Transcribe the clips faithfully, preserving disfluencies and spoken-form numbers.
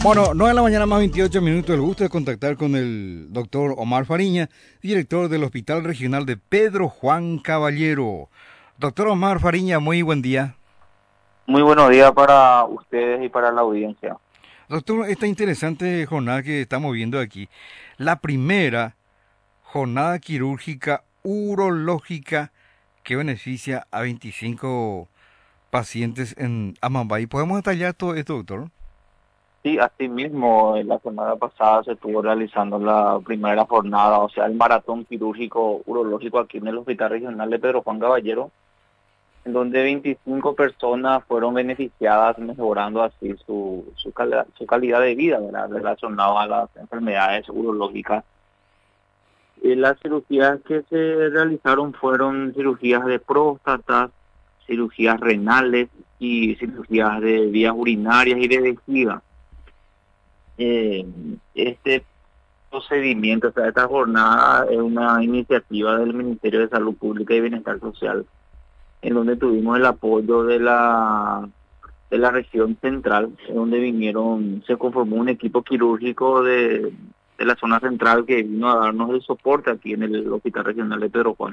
Bueno, nueve de la mañana más veintiocho minutos. El gusto de contactar con el doctor Omar Fariña, director del Hospital Regional de Pedro Juan Caballero. Doctor Omar Fariña, muy buen día. Muy buenos días para ustedes y para la audiencia. Doctor, esta interesante jornada que estamos viendo aquí, la primera jornada quirúrgica urológica que beneficia a veinticinco pacientes en Amambay. ¿Podemos detallar todo esto, doctor? Sí, asimismo, en la semana pasada se estuvo realizando la primera jornada, o sea, el maratón quirúrgico urológico aquí en el Hospital Regional de Pedro Juan Caballero, en donde veinticinco personas fueron beneficiadas, mejorando así su, su, cala- su calidad de vida, ¿verdad?, relacionado a las enfermedades urológicas. Y las cirugías que se realizaron fueron cirugías de próstata, cirugías renales y cirugías de vías urinarias y de vejiga. Eh, este procedimiento, o sea, esta jornada es una iniciativa del Ministerio de Salud Pública y Bienestar Social, en donde tuvimos el apoyo de la de la región central, en donde vinieron, se conformó un equipo quirúrgico de, de la zona central que vino a darnos el soporte aquí en el Hospital Regional de Pedro Juan.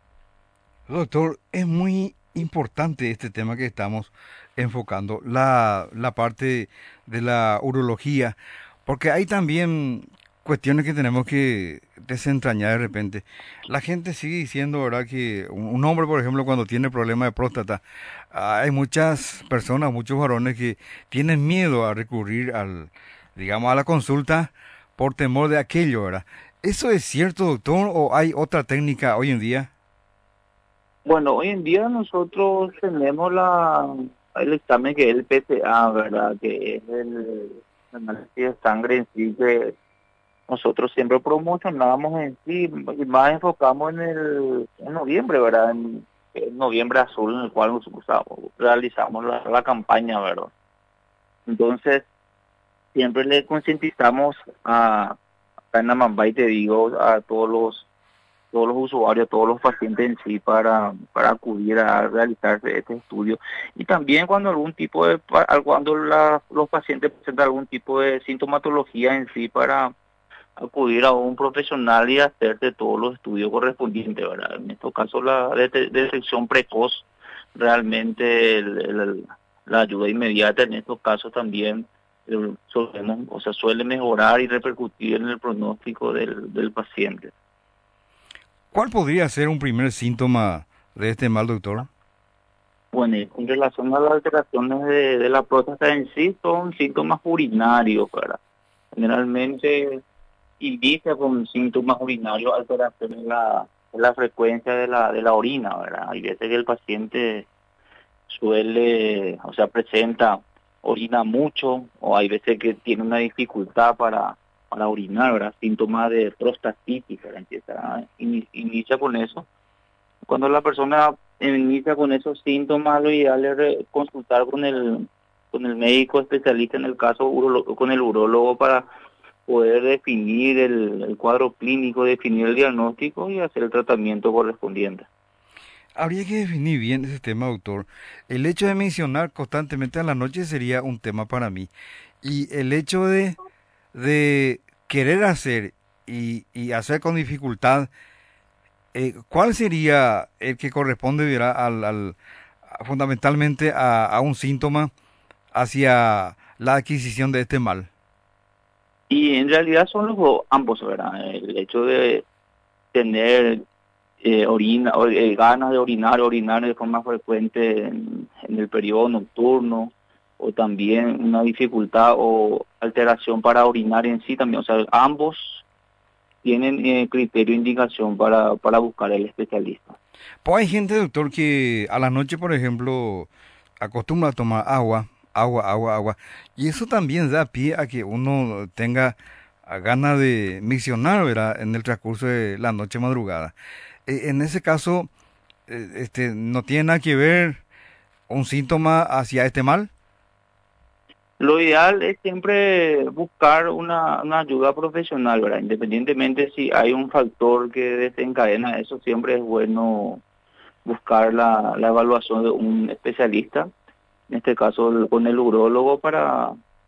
Doctor, es muy importante este tema que estamos enfocando, la, la parte de la urología, porque hay también cuestiones que tenemos que desentrañar de repente. La gente sigue diciendo, ¿verdad?, que un, un hombre, por ejemplo, cuando tiene problemas de próstata, hay muchas personas, muchos varones que tienen miedo a recurrir al, digamos, a la consulta por temor de aquello, ¿verdad? ¿Eso es cierto, doctor, o hay otra técnica hoy en día? Bueno, hoy en día nosotros tenemos la el examen que es el P S A, ¿verdad? Que es el análisis de sangre en sí, que nosotros siempre promocionamos en sí, y más enfocamos en el en noviembre, ¿verdad? En, en noviembre azul, en el cual nos usamos, realizamos la, la campaña, ¿verdad? Entonces, siempre le concientizamos a, acá en Amambay, te digo, a todos los todos los usuarios, todos los pacientes en sí para, para acudir a realizarse este estudio. Y también cuando algún tipo de, pa- cuando la- los pacientes presentan algún tipo de sintomatología en sí, para acudir a un profesional y hacerse todos los estudios correspondientes, ¿verdad? En estos casos la dete- detección precoz, realmente el- el- la ayuda inmediata en estos casos también eh, solemos, o sea, suele mejorar y repercutir en el pronóstico del, del paciente. ¿Cuál podría ser un primer síntoma de este mal, doctor? Bueno, y con relación a las alteraciones de, de la próstata en sí, son síntomas urinarios, ¿verdad? Generalmente inicia con síntomas urinarios, alteraciones en la, en la frecuencia de la, de la orina, ¿verdad? Hay veces que el paciente suele, o sea, presenta, orina mucho, o hay veces que tiene una dificultad para, para orinar, ¿verdad? Síntomas de prostatitis, ¿verdad? Empieza, ini- inicia con eso. Cuando la persona inicia con esos síntomas, lo ideal es re- consultar con el, con el médico especialista, en el caso urolo- con el urólogo, para poder definir el, el cuadro clínico, definir el diagnóstico y hacer el tratamiento correspondiente. Habría que definir bien ese tema, doctor. El hecho de mencionar constantemente a la noche sería un tema para mí. Y el hecho de, de querer hacer y, y hacer con dificultad, eh, ¿cuál sería el que corresponde, dirá, al, al- a- fundamentalmente a, a un síntoma hacia la adquisición de este mal? Y en realidad son los dos- ambos, ¿verdad? El hecho de tener eh, orina, o, eh, ganas de orinar, orinar de forma frecuente en, en el periodo nocturno, o también una dificultad o alteración para orinar en sí también. O sea, ambos tienen eh, criterio e indicación para, para buscar el especialista. Pues hay gente, doctor, que a la noche, por ejemplo, acostumbra a tomar agua, agua, agua, agua. Y eso también da pie a que uno tenga ah, ganas de miccionar, ¿verdad?, en el transcurso de la noche madrugada. E- en ese caso, eh, este, no tiene nada que ver un síntoma hacia este mal. Lo ideal es siempre buscar una, una ayuda profesional, ¿verdad? Independientemente si hay un factor que desencadena eso, siempre es bueno buscar la, la evaluación de un especialista, en este caso el- con el urólogo, para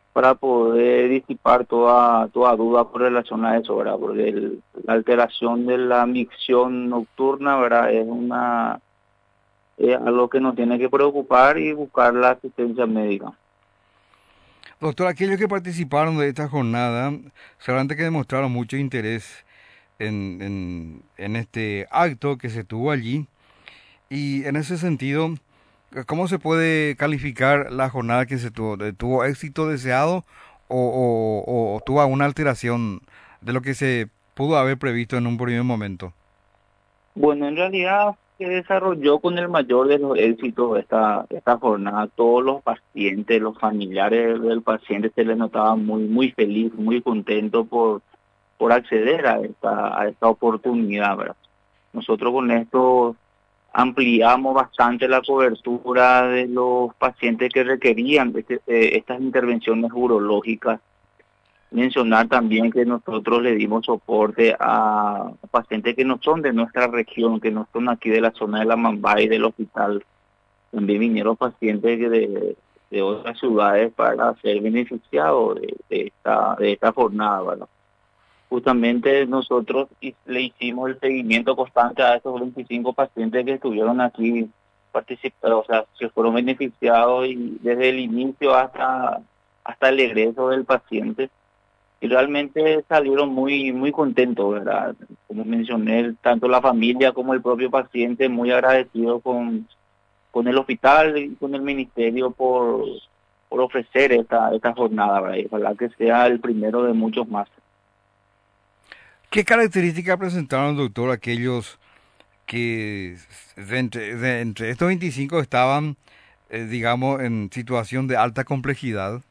para poder disipar toda, toda duda con relación a eso, ¿verdad? Porque el- la alteración de la micción nocturna, ¿verdad? Es una, es algo que nos tiene que preocupar y buscar la asistencia médica. Doctor, aquellos que participaron de esta jornada, seguramente que demostraron mucho interés en, en, en este acto que se tuvo allí. Y en ese sentido, ¿cómo se puede calificar la jornada que se tuvo? ¿De- ¿Tuvo éxito deseado o, o, o tuvo una alteración de lo que se pudo haber previsto en un primer momento? Bueno, en realidad se desarrolló con el mayor de los éxitos esta, esta jornada. Todos los pacientes, los familiares del paciente se les notaba muy, muy feliz, muy contento por, por acceder a esta, a esta oportunidad, ¿verdad? Nosotros con esto ampliamos bastante la cobertura de los pacientes que requerían este- eh, estas intervenciones urológicas. Mencionar también que nosotros le dimos soporte a pacientes que no son de nuestra región, que no son aquí de la zona de la Mambay, del hospital. También vinieron pacientes que de, de otras ciudades para ser beneficiados de, de esta, de esta jornada, ¿verdad? Justamente nosotros hi- le hicimos el seguimiento constante a esos veinticinco pacientes que estuvieron aquí participando, o sea, que fueron beneficiados y desde el inicio hasta, hasta el egreso del paciente. Y realmente salieron muy, muy contentos, ¿verdad? Como mencioné, tanto la familia como el propio paciente muy agradecidos con, con el hospital y con el ministerio por, por ofrecer esta, esta jornada, ¿verdad? Y ojalá que sea el primero de muchos más. ¿Qué características presentaron, doctor, aquellos que de entre, de entre estos veinticinco estaban, eh, digamos, en situación de alta complejidad?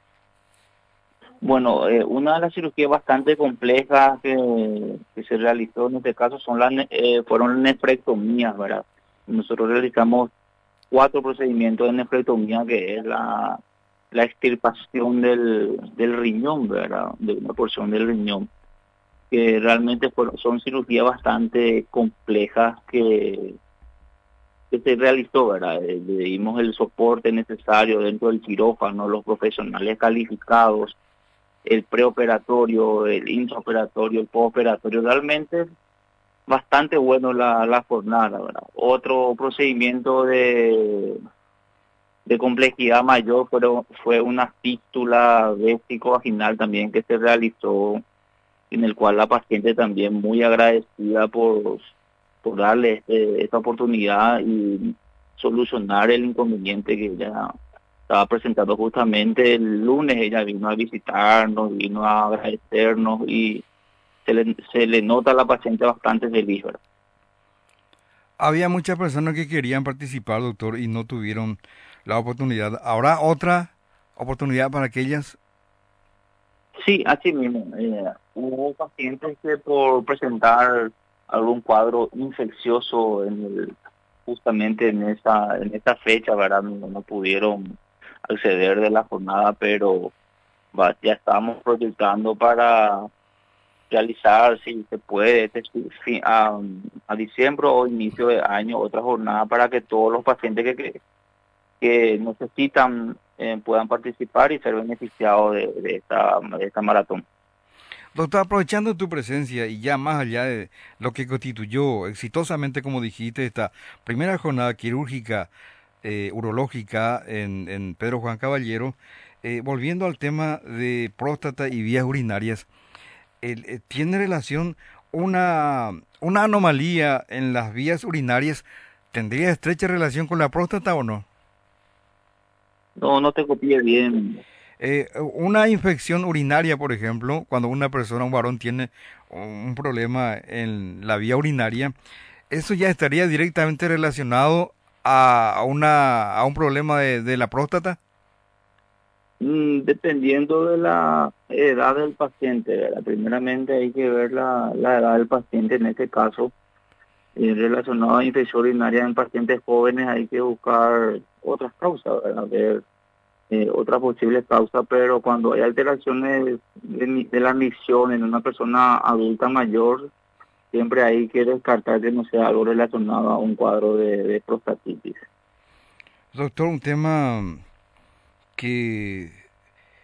Bueno, eh, una de las cirugías bastante complejas que, que se realizó en este caso son las, ne- eh, fueron las nefrectomías, ¿verdad? Nosotros realizamos cuatro procedimientos de nefrectomía, que es la, la extirpación del, del riñón, ¿verdad? De una porción del riñón, que realmente fueron, son cirugías bastante complejas que, que se realizó, ¿verdad? Eh, Le dimos el soporte necesario dentro del quirófano, los profesionales calificados, el preoperatorio, el intraoperatorio, el postoperatorio, realmente bastante bueno la, la jornada, ¿verdad? Otro procedimiento de, de complejidad mayor pero fue una fístula vesico-vaginal también que se realizó, en el cual la paciente también muy agradecida por, por darle este, esta oportunidad y solucionar el inconveniente que ella estaba presentando. Justamente el lunes ella vino a visitarnos, vino a agradecernos y se le, se le nota a la paciente bastante feliz, ¿verdad? Había muchas personas que querían participar, doctor, y no tuvieron la oportunidad. ¿Habrá otra oportunidad para aquellas? Sí, así mismo. Eh, hubo pacientes que por presentar algún cuadro infeccioso en el, justamente en esa, en esta fecha, ¿verdad? No, no pudieron acceder de la jornada, pero va- ya estamos proyectando para realizar, si se puede, este, fi- fi- a, a diciembre o inicio de año, otra jornada para que todos los pacientes que, que, que necesitan eh, puedan participar y ser beneficiados de, de esta, de esta maratón. Doctor, aprovechando tu presencia y ya más allá de lo que constituyó exitosamente, como dijiste, esta primera jornada quirúrgica eh, urológica en, en Pedro Juan Caballero, eh, volviendo al tema de próstata y vías urinarias, el- eh, ¿tiene relación una, una anomalía en las vías urinarias? ¿Tendría estrecha relación con la próstata o no? No, no te copié bien. Eh, una infección urinaria, por ejemplo, cuando una persona, un varón, tiene un problema en la vía urinaria, eso ya estaría directamente relacionado a, a una, a un problema de, de la próstata. Mm, dependiendo de la edad del paciente, ¿verdad? Primeramente hay que ver la, la edad del paciente en este caso. Eh, relacionado a infección urinaria en pacientes jóvenes hay que buscar otras causas, ¿verdad? Ver eh, otras posibles causas, pero cuando hay alteraciones de, mi- de la micción en una persona adulta mayor, siempre hay que descartar que no sea algo relacionado a un cuadro de, de prostatitis. Doctor, un tema que,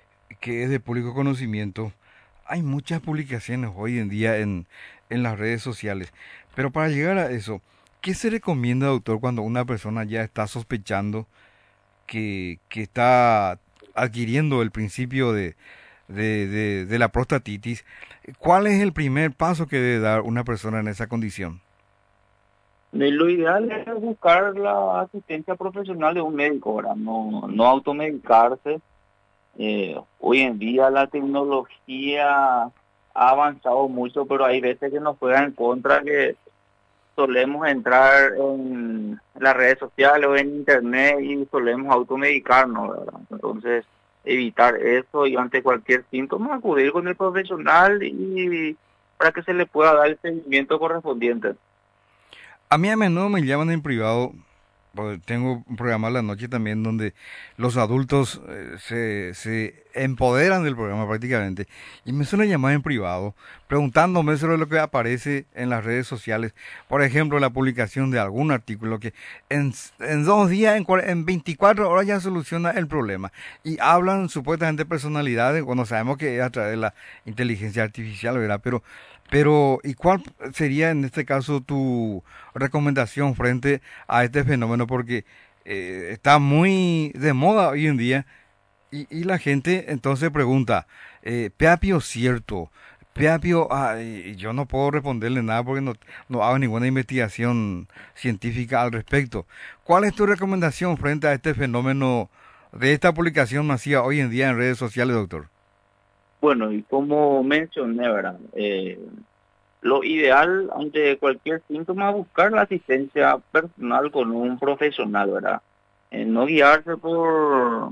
que es de público conocimiento. Hay muchas publicaciones hoy en día en, en las redes sociales, pero para llegar a eso, ¿qué se recomienda, doctor, cuando una persona ya está sospechando que, que está adquiriendo el principio de, de, de, de la prostatitis? ¿Cuál es el primer paso que debe dar una persona en esa condición? Eh, Lo ideal es buscar la asistencia profesional de un médico, ¿verdad? No, no automedicarse. Eh, hoy en día la tecnología ha avanzado mucho, pero hay veces que nos juega en contra, que solemos entrar en las redes sociales o en internet y solemos automedicarnos, ¿verdad? Entonces, evitar eso y ante cualquier síntoma acudir con el profesional y para que se le pueda dar el seguimiento correspondiente. A mí a menudo me llaman en privado, porque tengo un programa a la noche también donde los adultos eh, se, se empoderan del programa prácticamente y me suelen llamar en privado preguntándome sobre lo que aparece en las redes sociales. Por ejemplo, la publicación de algún artículo que en, en dos días, en, cua- en veinticuatro horas ya soluciona el problema. Y hablan supuestamente personalidades, cuando sabemos que es a través de la inteligencia artificial, ¿verdad? Pero, pero, ¿y cuál sería en este caso tu recomendación frente a este fenómeno? Porque eh, está muy de moda hoy en día y, y la gente entonces pregunta, eh, ¿Peapio cierto? Peapio, ah, y yo no puedo responderle nada porque no, no hago ninguna investigación científica al respecto. ¿Cuál es tu recomendación frente a este fenómeno de esta publicación masiva hoy en día en redes sociales, doctor? Bueno, y como mencioné, ¿verdad? Eh, lo ideal ante cualquier síntoma es buscar la asistencia personal con un profesional, ¿verdad? Eh, no guiarse por,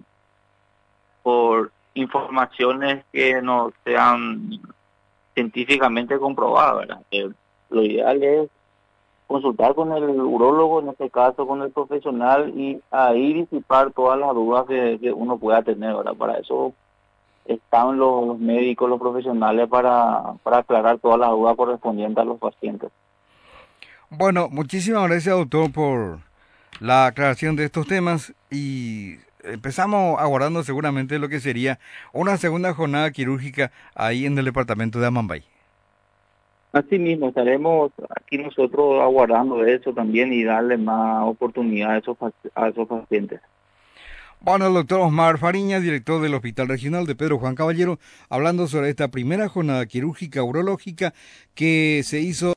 por informaciones que no sean científicamente comprobadas, ¿verdad? Eh, lo ideal es consultar con el urólogo, en este caso con el profesional, y ahí disipar todas las dudas que, que uno pueda tener, ¿verdad? Para eso están los, los médicos, los profesionales para, para aclarar todas las dudas correspondientes a los pacientes. Bueno, muchísimas gracias, doctor, por la aclaración de estos temas y empezamos aguardando seguramente lo que sería una segunda jornada quirúrgica ahí en el departamento de Amambay. Asimismo, estaremos aquí nosotros aguardando eso también y darle más oportunidad a esos, pac- a esos pacientes. Bueno, el doctor Osmar Fariñas, director del Hospital Regional de Pedro Juan Caballero, hablando sobre esta primera jornada quirúrgica urológica que se hizo